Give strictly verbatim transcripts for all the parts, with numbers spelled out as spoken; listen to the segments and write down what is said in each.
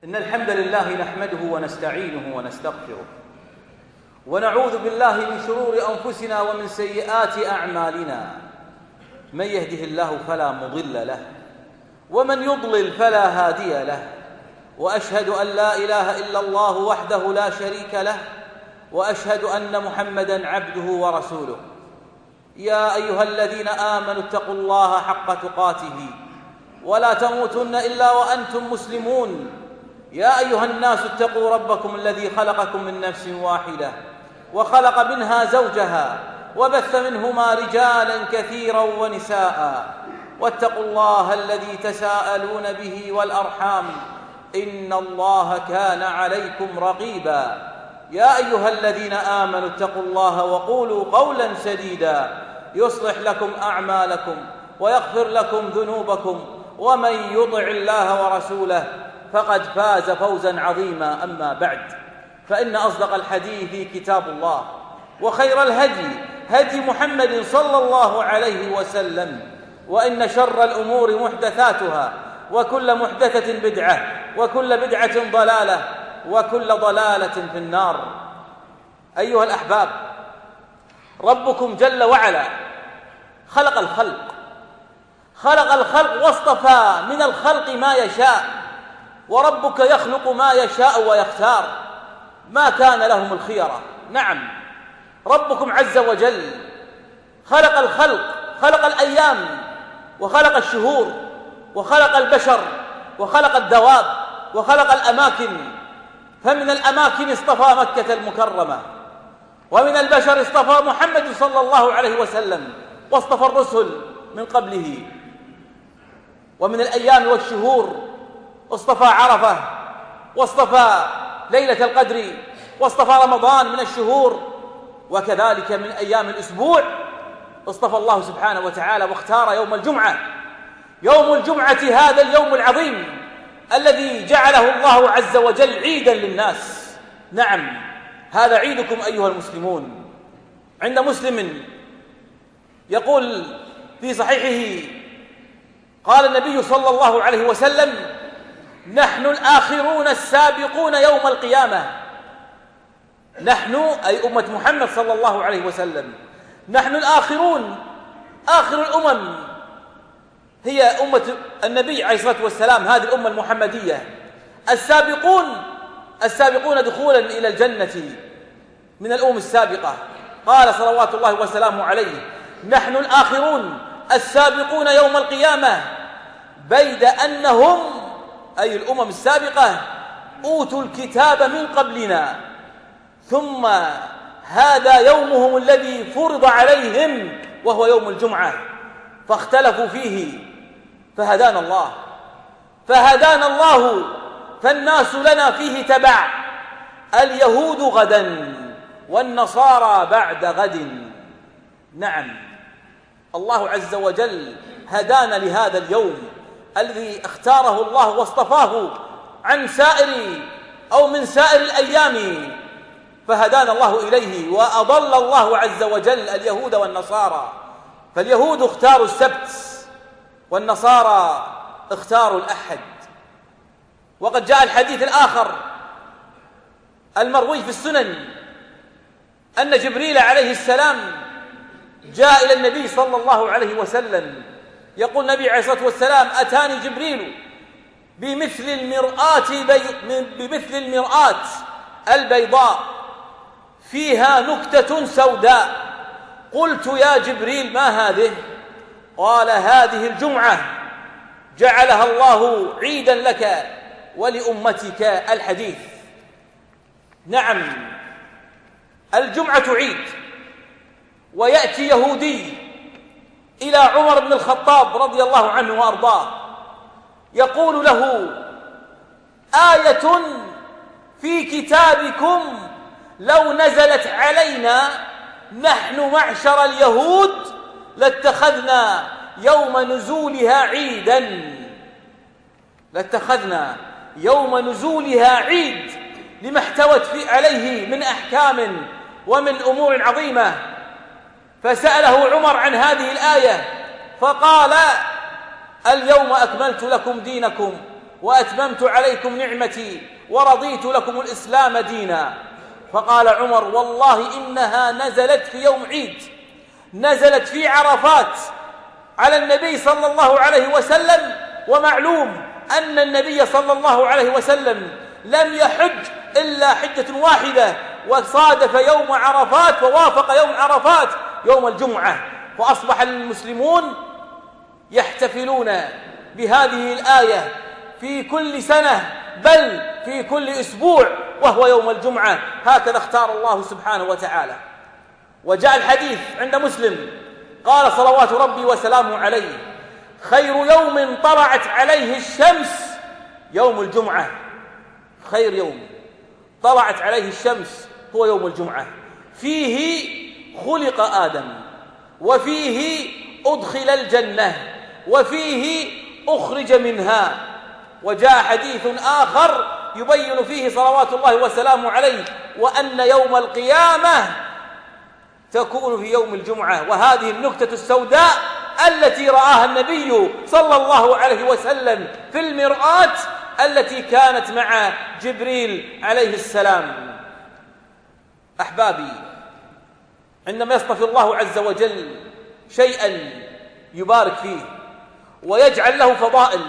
إن الحمد لله نحمده ونستعينه ونستغفره ونعوذ بالله من شرور أنفسنا ومن سيئات أعمالنا. من يهده الله فلا مضل له ومن يضلل فلا هادي له، وأشهد أن لا إله إلا الله وحده لا شريك له، وأشهد أن محمدًا عبده ورسوله. يا أيها الذين آمنوا اتقوا الله حق تقاته ولا تموتن إلا وأنتم مسلمون. يا أيها الناس اتقوا ربكم الذي خلقكم من نفس واحدة وخلق منها زوجها وبث منهما رجالا كثيرا ونساء، واتقوا الله الذي تساءلون به والأرحام إن الله كان عليكم رقيبا. يا أيها الذين آمنوا اتقوا الله وقولوا قولا سديدا يصلح لكم أعمالكم ويغفر لكم ذنوبكم، ومن يطع الله ورسوله فقد فاز فوزا عظيما. أما بعد، فإن أصدق الحديث كتاب الله، وخير الهدي هدي محمد صلى الله عليه وسلم، وإن شر الأمور محدثاتها، وكل محدثة بدعة، وكل بدعة ضلالة، وكل ضلالة في النار. أيها الأحباب، ربكم جل وعلا خلق الخلق خلق الخلق واصطفى من الخلق ما يشاء، وربك يخلق ما يشاء ويختار، ما كان لهم الخيرة. نعم، ربكم عز وجل خلق الخلق، خلق الأيام وخلق الشهور وخلق البشر وخلق الدواب وخلق الأماكن. فمن الأماكن اصطفى مكة المكرمة، ومن البشر اصطفى محمد صلى الله عليه وسلم، واصطفى الرسل من قبله. ومن الأيام والشهور اصطفى عرفة، واصطفى ليلة القدر، واصطفى رمضان من الشهور. وكذلك من أيام الأسبوع اصطفى الله سبحانه وتعالى واختار يوم الجمعة. يوم الجمعة هذا اليوم العظيم الذي جعله الله عز وجل عيدا للناس. نعم، هذا عيدكم أيها المسلمون. عند مسلم يقول في صحيحه قال النبي صلى الله عليه وسلم: نحن الآخرون السابقون يوم القيامة. نحن أي أمة محمد صلى الله عليه وسلم، نحن الآخرون، آخر الأمم هي أمة النبي عليه الصلاة والسلام، هذه الأمة المحمدية. السابقون السابقون دخولا إلى الجنة من الأمم السابقة. قال صلوات الله وسلامه عليه: نحن الآخرون السابقون يوم القيامة، بيد أنهم أي الأمم السابقة أوتوا الكتاب من قبلنا، ثم هذا يومهم الذي فرض عليهم وهو يوم الجمعة، فاختلفوا فيه فهدانا الله فهدانا الله فالناس لنا فيه تبع، اليهود غدا والنصارى بعد غد. نعم، الله عز وجل هدانا لهذا اليوم الذي اختاره الله واصطفاه عن سائر أو من سائر الأيام، فهدانا الله إليه. وأضل الله عز وجل اليهود والنصارى، فاليهود اختاروا السبت والنصارى اختاروا الأحد. وقد جاء الحديث الآخر المروي في السنن أن جبريل عليه السلام جاء إلى النبي صلى الله عليه وسلم، يقول النبي عليه الصلاة والسلام: أتاني جبريل بمثل المرآة بي... بمثل المرآة البيضاء فيها نكتة سوداء. قلت: يا جبريل ما هذه؟ قال: هذه الجمعة جعلها الله عيدا لك ولأمتك. الحديث. نعم، الجمعة عيد. ويأتي يهودي إلى عمر بن الخطاب رضي الله عنه وأرضاه يقول له: آية في كتابكم لو نزلت علينا نحن معشر اليهود لاتخذنا يوم نزولها عيدا لاتخذنا يوم نزولها عيد لما احتوت في عليه من أحكام ومن أمور عظيمة. فسأله عمر عن هذه الآية فقال: اليوم أكملت لكم دينكم وأتممت عليكم نعمتي ورضيت لكم الإسلام دينا. فقال عمر: والله إنها نزلت في يوم عيد، نزلت في عرفات على النبي صلى الله عليه وسلم، ومعلوم أن النبي صلى الله عليه وسلم لم يحج إلا حجة واحدة، وصادف يوم عرفات فوافق يوم عرفات يوم الجمعة، فأصبح المسلمون يحتفلون بهذه الآية في كل سنة، بل في كل أسبوع، وهو يوم الجمعة. هكذا اختار الله سبحانه وتعالى. وجاء الحديث عند مسلم قال صلوات ربي وسلامه عليه: خير يوم طلعت عليه الشمس يوم الجمعة. خير يوم طلعت عليه الشمس هو يوم الجمعة، فيه خلق آدم، وفيه أدخل الجنة، وفيه أخرج منها. وجاء حديث آخر يبين فيه صلوات الله وسلامه عليه وأن يوم القيامة تكون في يوم الجمعة. وهذه النكتة السوداء التي رآها النبي صلى الله عليه وسلم في المرآة التي كانت مع جبريل عليه السلام. أحبابي، عندما يصطفي الله عز وجل شيئا يبارك فيه ويجعل له فضائل،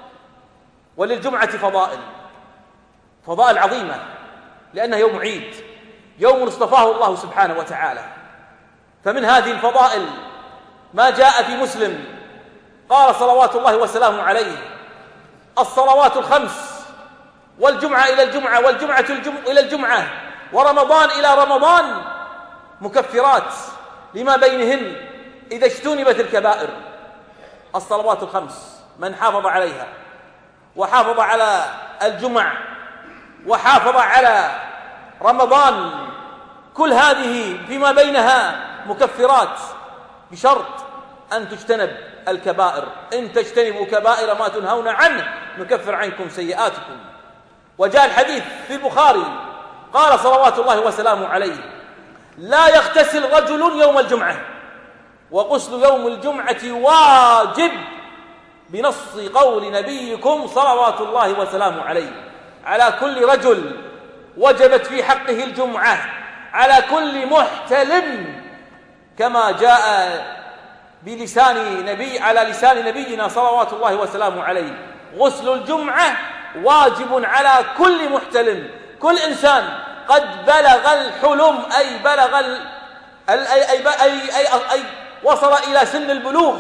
وللجمعة فضائل فضائل عظيمة، لأنه يوم عيد، يوم اصطفاه الله سبحانه وتعالى. فمن هذه الفضائل ما جاء في مسلم قال صلوات الله وسلامه عليه: الصلوات الخمس، والجمعة إلى الجمعة، والجمعة إلى الجمعة، ورمضان إلى رمضان مكفرات لما بينهن إذا اجتنبت الكبائر. الصلوات الخمس من حافظ عليها وحافظ على الجمع وحافظ على رمضان، كل هذه فيما بينها مكفرات، بشرط أن تجتنب الكبائر. إن تجتنبوا كبائر ما تنهون عنه نكفر عنكم سيئاتكم. وجاء الحديث في البخاري قال صلوات الله وسلامه عليه: لا يغتسل رجل يوم الجمعة، وغسل يوم الجمعة واجب، بنص قول نبيكم صلوات الله وسلامه عليه. على كل رجل وجبت في حقه الجمعة، على كل محتلم، كما جاء بلسان نبي على لسان نبينا صلوات الله وسلامه عليه: غسل الجمعة واجب على كل محتلم، كل إنسان قد بلغ الحلم، أي بلغ ال... أي... أي... أي... أي... أي... وصل إلى سن البلوغ،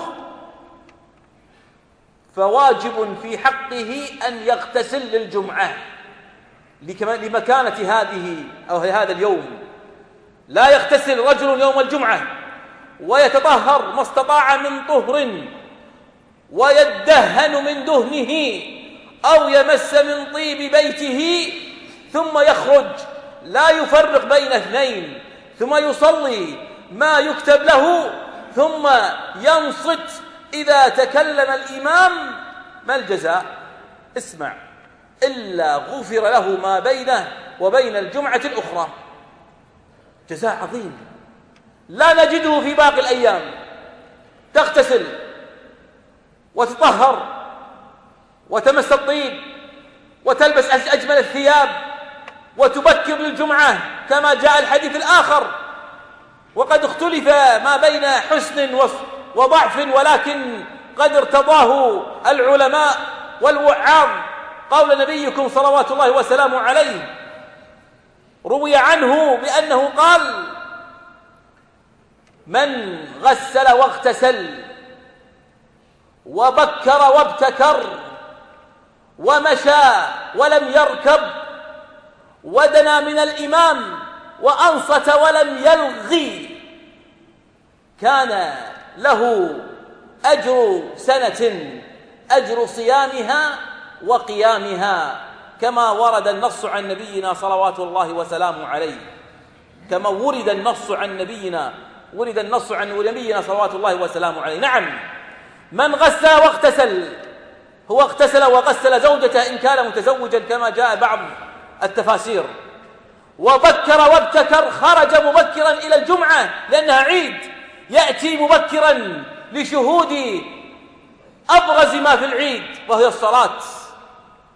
فواجب في حقه أن يغتسل للجمعة لمكانة هذه أو هذا اليوم. لا يغتسل رجل يوم الجمعة ويتطهر ما استطاع من طهر، ويدهن من دهنه، أو يمس من طيب بيته، ثم يخرج لا يفرق بين اثنين، ثم يصلي ما يكتب له، ثم ينصت إذا تكلم الإمام. ما الجزاء؟ اسمع: إلا غفر له ما بينه وبين الجمعة الأخرى. جزاء عظيم لا نجده في باقي الأيام. تغتسل وتطهر وتمس الطيب وتلبس أجمل الثياب وتبكر للجمعة كما جاء الحديث الآخر. وقد اختلف ما بين حسن وضعف، ولكن قد ارتضاه العلماء والوعاظ قول نبيكم صلوات الله وسلامه عليه. روي عنه بأنه قال: من غسل واغتسل وبكر وابتكر ومشى ولم يركب ودنا من الإمام وأنصت ولم يلغي، كان له أجر سنة، أجر صيامها وقيامها، كما ورد النص عن نبينا صلوات الله وسلامه عليه. كما ورد النص عن نبينا ورد النص عن نبينا صلوات الله وسلامه عليه. نعم، من غسل واغتسل هو اغتسل وغسل زوجته إن كان متزوجا كما جاء بعض التفاسير، وبكر وابتكر، خرج مبكرا إلى الجمعة لأنها عيد، يأتي مبكرا لشهود أبرز ما في العيد وهي الصلاة.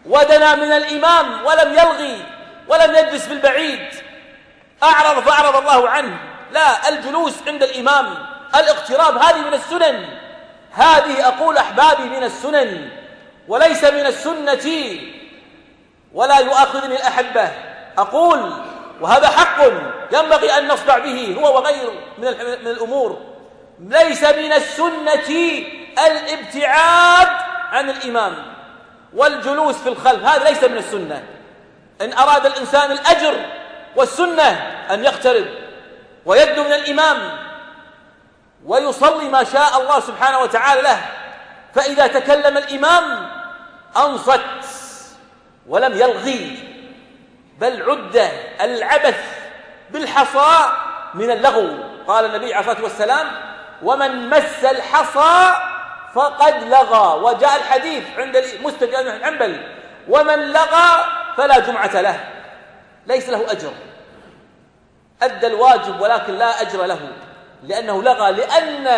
ودنا من الإمام ولم يلغي ولم يجلس بالبعيد، أعرض فأعرض الله عنه. لا، الجلوس عند الإمام، الاقتراب، هذه من السنن، هذه أقول أحبابي من السنن وليس من السنة. ولا يؤاخذني الأحبة أقول، وهذا حق ينبغي أن نصدع به هو وغيره من من الأمور، ليس من السنة الابتعاد عن الإمام والجلوس في الخلف، هذا ليس من السنة. إن أراد الإنسان الأجر والسنة أن يقترب ويدنو من الإمام ويصلي ما شاء الله سبحانه وتعالى له. فإذا تكلم الإمام أنصت ولم يلغي، بل عد العبث بالحصى من اللغو. قال النبي عليه الصلاة والسلام: ومن مس الحصى فقد لغى. وجاء الحديث عند مسند أحمد بن حنبل: ومن لغى فلا جمعة له، ليس له أجر، أدى الواجب ولكن لا أجر له لأنه لغى، لأن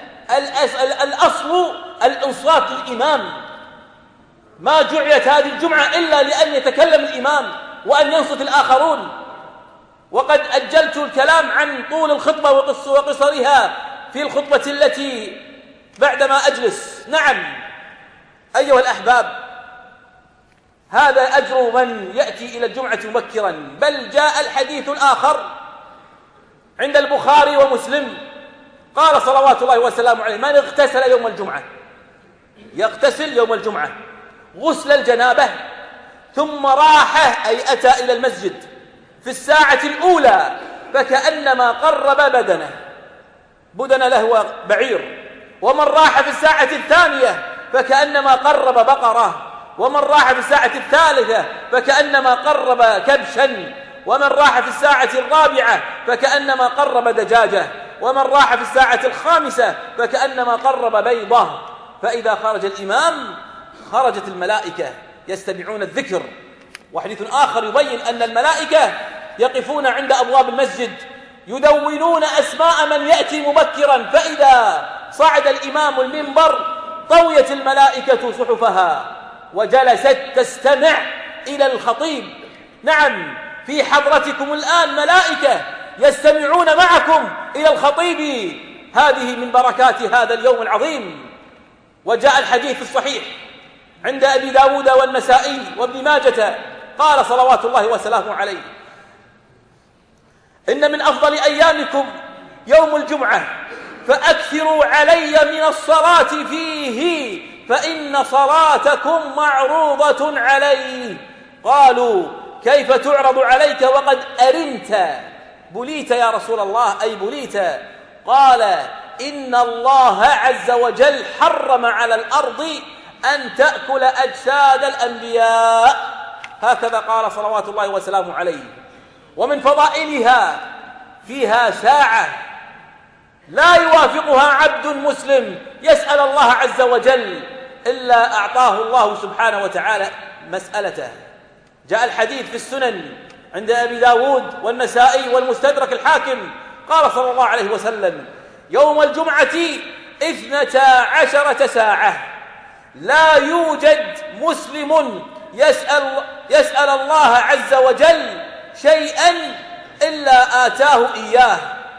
الأصل الإنصات للإمام، ما جعلت هذه الجمعة إلا لأن يتكلم الإمام وأن ينصت الآخرون. وقد أجلت الكلام عن طول الخطبة وقصرها في الخطبة التي بعدما أجلس. نعم أيها الأحباب، هذا أجر من يأتي إلى الجمعة مبكرا. بل جاء الحديث الآخر عند البخاري ومسلم، قال صلوات الله وسلامه عليه: من اغتسل يوم الجمعة، يغتسل يوم الجمعة غسل الجنابة، ثم راح أي أتى إلى المسجد في الساعة الأولى فكأنما قرب بدنه، بدن له بعير. ومن راح في الساعة الثانية فكأنما قرب بقرة، ومن راح في الساعة الثالثة فكأنما قرب كبشا، ومن راح في الساعة الرابعة فكأنما قرب دجاجة، ومن راح في الساعة الخامسة فكأنما قرب بيضة. فإذا خرج الإمام خرجت الملائكة يستمعون الذكر. وحديث آخر يبين أن الملائكة يقفون عند أبواب المسجد يدونون أسماء من يأتي مبكرا، فإذا صعد الإمام المنبر طويت الملائكة صحفها وجلست تستمع إلى الخطيب. نعم، في حضرتكم الآن ملائكة يستمعون معكم إلى الخطيب، هذه من بركات هذا اليوم العظيم. وجاء الحديث الصحيح عند أبي داود والنسائي وابن ماجة، قال صلوات الله وسلامه عليه: إن من أفضل أيامكم يوم الجمعة، فأكثروا علي من الصلاة فيه، فإن صلاتكم معروضة علي. قالوا: كيف تعرض عليك وقد أرنت؟ بليت يا رسول الله، أي بليت. قال: إن الله عز وجل حرم على الأرض أن تأكل أجساد الأنبياء. هكذا قال صلوات الله وسلامه عليه. ومن فضائلها فيها ساعة لا يوافقها عبد مسلم يسأل الله عز وجل إلا أعطاه الله سبحانه وتعالى مسألته. جاء الحديث في السنن عند أبي داود والنسائي والمستدرك الحاكم، قال صلى الله عليه وسلم: يوم الجمعة اثنتا عشرة ساعة لا يوجد مسلم يسأل, يسأل الله عز وجل شيئا إلا آتاه إياه،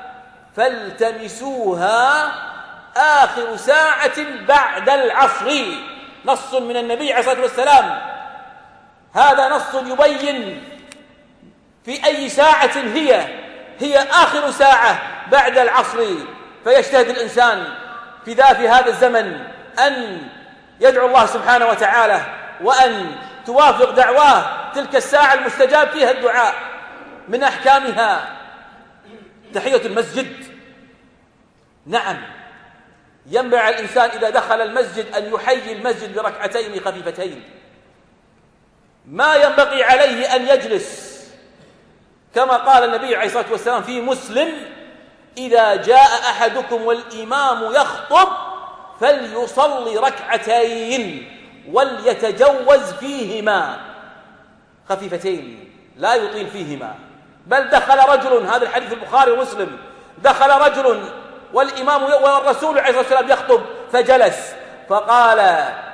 فالتمسوها آخر ساعة بعد العصر. نص من النبي عليه الصلاة والسلام، هذا نص يبين في أي ساعة هي هي آخر ساعة بعد العصر. فيجتهد الإنسان في ذا في هذا الزمن أن يدعو الله سبحانه وتعالى وأن توافق دعواه تلك الساعة المستجاب فيها الدعاء. من أحكامها تحية المسجد. نعم، ينبغي على الإنسان إذا دخل المسجد أن يحيي المسجد بركعتين خفيفتين، ما ينبغي عليه أن يجلس، كما قال النبي عليه الصلاة والسلام في مسلم: إذا جاء أحدكم والإمام يخطب فليصلي ركعتين وليتجوز فيهما، خفيفتين لا يطيل فيهما. بل دخل رجل، هذا الحديث في البخاري ومسلم، دخل رجل والإمام والرسول عليه الصلاة والسلام يخطب فجلس، فقال: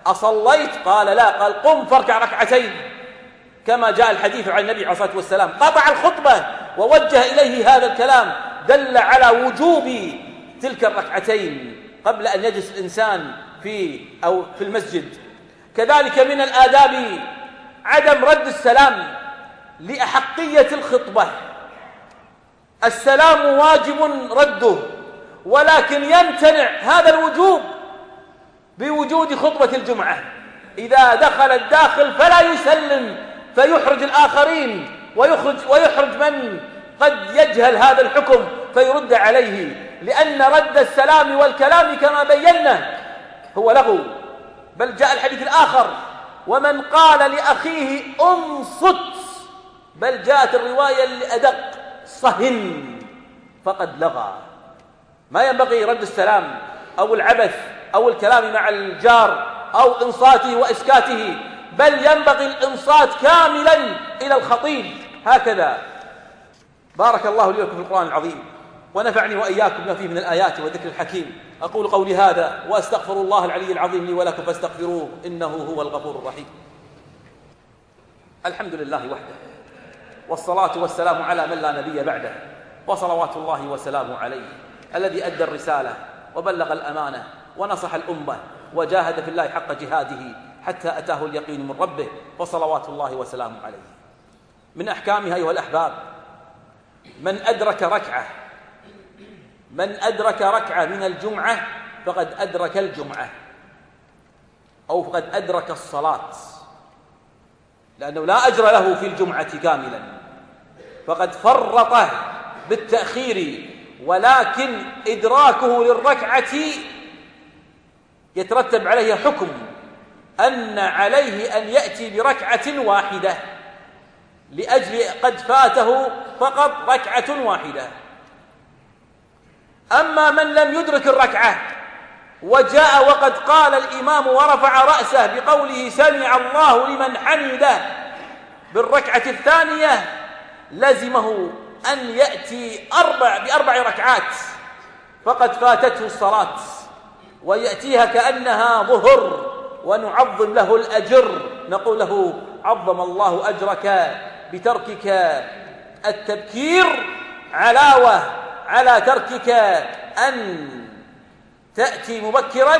أصليت؟ قال لا. قال قم فاركع ركعتين، كما جاء الحديث عن النبي عليه الصلاة والسلام. قطع الخطبة ووجه إليه هذا الكلام، دل على وجوب تلك الركعتين قبل أن يجلس الإنسان في أو في المسجد. كذلك من الآداب عدم رد السلام لأحقية الخطبة. السلام واجب رده، ولكن يمتنع هذا الوجوب بوجود خطبة الجمعة. إذا دخل الداخل فلا يسلم فيحرج الآخرين ويخرج, ويحرج من قد يجهل هذا الحكم فيرد عليه، لأن رد السلام والكلام كما بينا هو لغو. بل جاء الحديث الآخر: ومن قال لأخيه انصت، بل جاءت الرواية الأدق: صهن، فقد لغى. ما ينبغي رد السلام أو العبث أو الكلام مع الجار أو إنصاته وإسكاته، بل ينبغي الإنصات كاملا إلى الخطيب. هكذا. بارك الله لي ولكم في القرآن العظيم، ونفعني وإياكم بما فيه من الآيات والذكر الحكيم. أقول قولي هذا وأستغفر الله العلي العظيم لي ولكم فاستغفروه إنه هو الغفور الرحيم. الحمد لله وحده، والصلاة والسلام على من لا نبي بعده، وصلوات الله وسلامه عليه الذي أدى الرسالة وبلغ الأمانة ونصح الأمة وجاهد في الله حق جهاده حتى أتاه اليقين من ربه، وصلوات الله وسلامه عليه. من أحكامها أيها الأحباب: من أدرك ركعة من أدرك ركعة من الجمعة فقد أدرك الجمعة، أو فقد أدرك الصلاة، لأنه لا أجر له في الجمعة كاملا، فقد فرط بالتأخير، ولكن إدراكه للركعة يترتب عليه حكم أن عليه أن يأتي بركعة واحدة، لأجل قد فاته فقط ركعة واحدة. أما من لم يدرك الركعة وجاء وقد قال الإمام ورفع رأسه بقوله سمع الله لمن حمده بالركعة الثانية، لزمه أن يأتي أربع بأربع ركعات، فقد فاتته الصلاة، ويأتيها كأنها ظهر، ونعظم له الأجر، نقول له عظم الله أجرك بتركك التبكير، علاوة على تركك أن تأتي مبكرا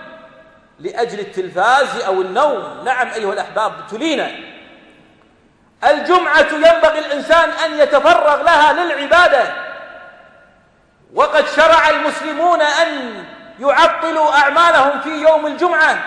لأجل التلفاز أو النوم. نعم أيها الأحباب، ابتلينا. الجمعة ينبغي الإنسان أن يتفرغ لها للعبادة، وقد شرع المسلمون أن يعطلوا أعمالهم في يوم الجمعة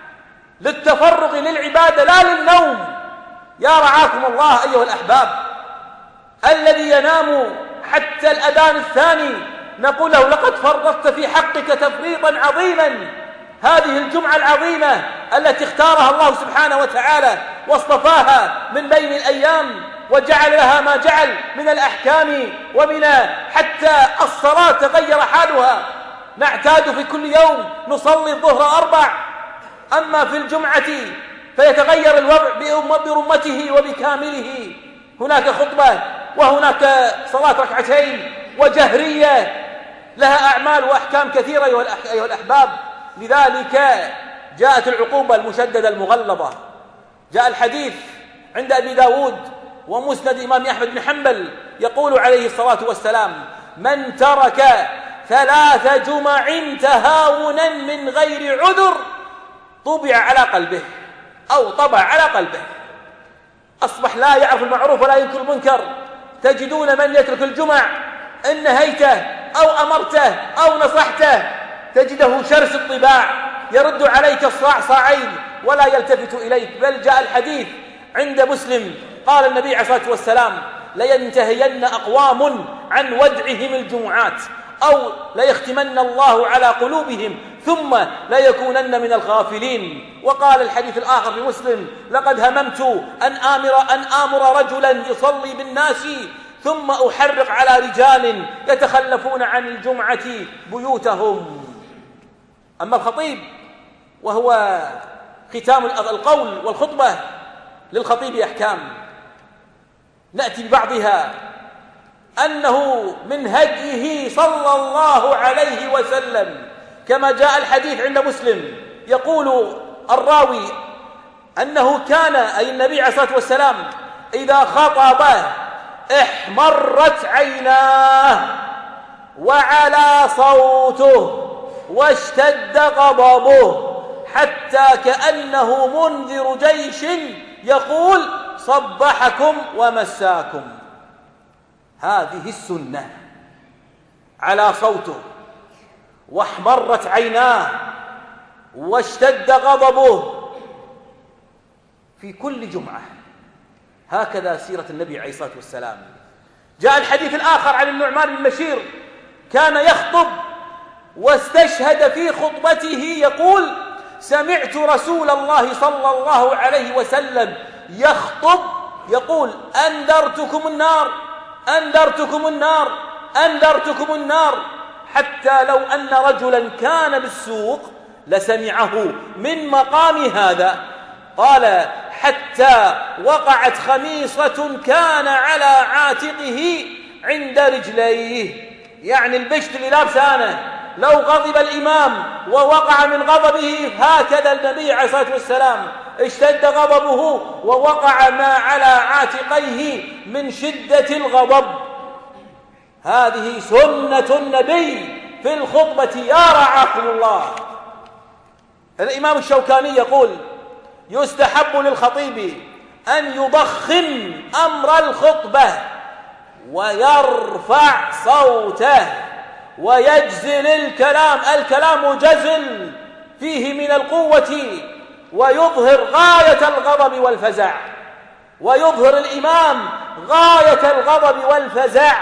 للتفرغ للعبادة لا للنوم. يا رعاكم الله أيها الأحباب، الذي ينام حتى الأذان الثاني نقول له لقد فرطت في حقك تفريطا عظيما. هذه الجمعة العظيمة التي اختارها الله سبحانه وتعالى واصطفاها من بين الأيام، وجعل لها ما جعل من الأحكام، ومن حتى الصلاة تغير حالها. نعتاد في كل يوم نصلي الظهر أربع، أما في الجمعة فيتغير الوضع برمته وبكامله. هناك خطبة، وهناك صلاة ركعتين، وجهرية، لها أعمال وأحكام كثيرة أيها الأحباب. لذلك جاءت العقوبة المشددة المغلظة. جاء الحديث عند أبي داود ومسند إمام أحمد بن حنبل يقول عليه الصلاة والسلام: من ترك ثلاث جمع تهاونا من غير عذر طبع على قلبه، أو طبع على قلبه، أصبح لا يعرف المعروف ولا ينكر المنكر. تجدون من يترك الجمع إن نهيته أو أمرته أو نصحته تجده شرس الطباع، يرد عليك الصاع صاعين ولا يلتفت إليك. بل جاء الحديث عند مسلم قال النبي عليه الصلاة والسلام: لينتهين أقوام عن ودعهم الجمعات، أو ليختمن الله على قلوبهم ثم ليكونن من الغافلين. وقال الحديث الآخر في مسلم: لقد هممت أن آمر, أن آمر رجلا يصلي بالناس ثم أحرق على رجال يتخلفون عن الجمعة بيوتهم. أما الخطيب وهو ختام القول والخطبة، للخطيب أحكام نأتي ببعضها. أنه من هديه صلى الله عليه وسلم كما جاء الحديث عند مسلم، يقول الراوي أنه كان أي النبي عليه الصلاة والسلام إذا خطب احمرت عيناه وعلى صوته واشتد غضبه حتى كأنه منذر جيش يقول صبحكم ومساكم. هذه السنة. على صوته واحمرت عيناه واشتد غضبه في كل جمعة. هكذا سيرة النبي عليه الصلاة والسلام. جاء الحديث الآخر عن النعمان بن بشير كان يخطب واستشهد في خطبته يقول سمعت رسول الله صلى الله عليه وسلم يخطب يقول أنذرتكم النار أنذرتكم النار أنذرتكم النار، حتى لو أن رجلا كان بالسوق لسمعه من مقام هذا. قال حتى وقعت خميصة كان على عاتقه عند رجليه، يعني البشت اللي لابسه أنا لو غضب الإمام ووقع من غضبه هكذا النبي عليه الصلاة والسلام اشتد غضبه ووقع ما على عاتقيه من شدة الغضب. هذه سنة النبي في الخطبة يا رعاكم الله. الإمام الشوكاني يقول يستحب للخطيب أن يضخم أمر الخطبة ويرفع صوته ويجزل الكلام، الكلام جزل فيه من القوة، ويظهر غاية الغضب والفزع، ويظهر الإمام غاية الغضب والفزع.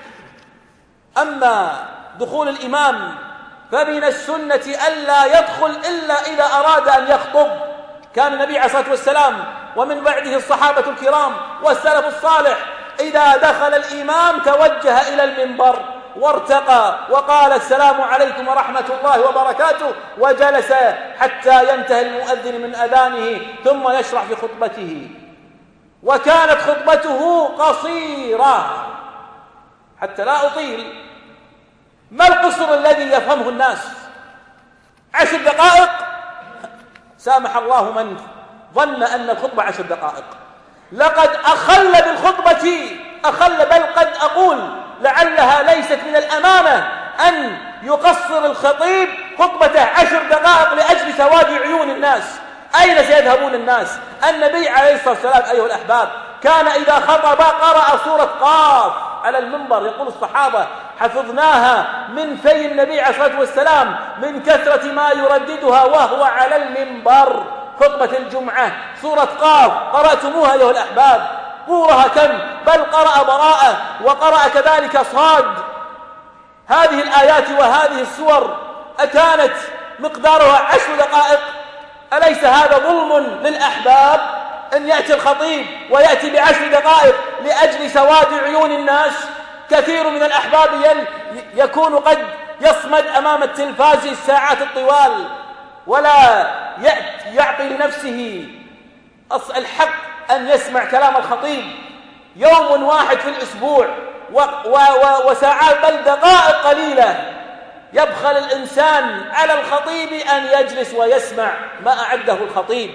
أما دخول الإمام فمن السنة ألا يدخل إلا إذا أراد أن يخطب. كان النبي عليه الصلاة والسلام ومن بعده الصحابة الكرام والسلف الصالح إذا دخل الإمام توجه إلى المنبر وارتقى وقال السلام عليكم ورحمة الله وبركاته وجلس حتى ينتهي المؤذن من أذانه ثم يشرع في خطبته. وكانت خطبته قصيرة حتى لا أطيل. ما القصر الذي يفهمه الناس؟ عشر دقائق؟ سامح الله من ظن أن الخطبة عشر دقائق. لقد أخل بالخطبة أخل، بل قد أقول لعلها ليست من الأمانة أن يقصر الخطيب خطبته عشر دقائق لأجل سواد عيون الناس. أين سيذهبون الناس؟ النبي عليه الصلاة والسلام أيها الأحباب كان إذا خطب قرأ سورة قاف على المنبر. يقول الصحابة حفظناها من في النبي عليه الصلاة والسلام من كثرة ما يرددها وهو على المنبر. خطبة الجمعة سورة قاف قرأتموها أيها الأحباب؟ طولها كم؟ بل قرأ براءة وقرأ كذلك صاد. هذه الآيات وهذه السور أكانت مقدارها عشر دقائق؟ أليس هذا ظلم للأحباب أن يأتي الخطيب ويأتي بعشر دقائق لأجل سواد عيون الناس؟ كثير من الأحباب يكون قد يصمد أمام التلفاز الساعات الطوال ولا يعطي لنفسه الحق أن يسمع كلام الخطيب يوم واحد في الأسبوع وساعات بل دقائق قليلة. يبخل الإنسان على الخطيب أن يجلس ويسمع ما أعده الخطيب.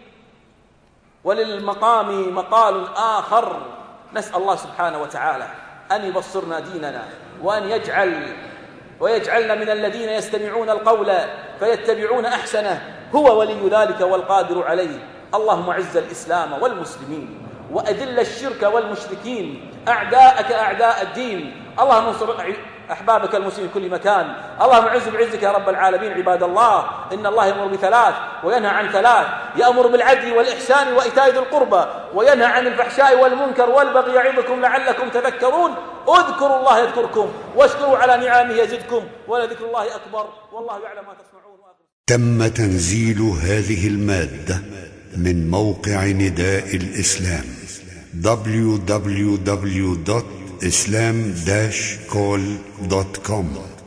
وللمقام مقال آخر، نسأل الله سبحانه وتعالى أن يبصرنا ديننا وأن يجعل ويجعلنا من الذين يستمعون القول فيتبعون أحسنه، هو ولي ذلك والقادر عليه. اللهم أعز الإسلام والمسلمين وأذل الشرك والمشركين أعداءك أعداء الدين. اللهم انصر أحبابك المسلمين في كل مكان. اللهم اعز بعزك يا رب العالمين عباد الله. إن الله يأمر بثلاث وينهى عن ثلاث، يأمر بالعدل والإحسان وإيتاء ذي القربى وينهى عن الفحشاء والمنكر والبغي يعظكم لعلكم تذكرون. اذكروا الله يذكركم واشكروا على نعمه يزدكم ولذكر الله أكبر والله يعلم ما تصنعون. تم تنزيل هذه المادة من موقع نداء الإسلام دبليو دبليو دبليو دوت islam dash call دوت كوم.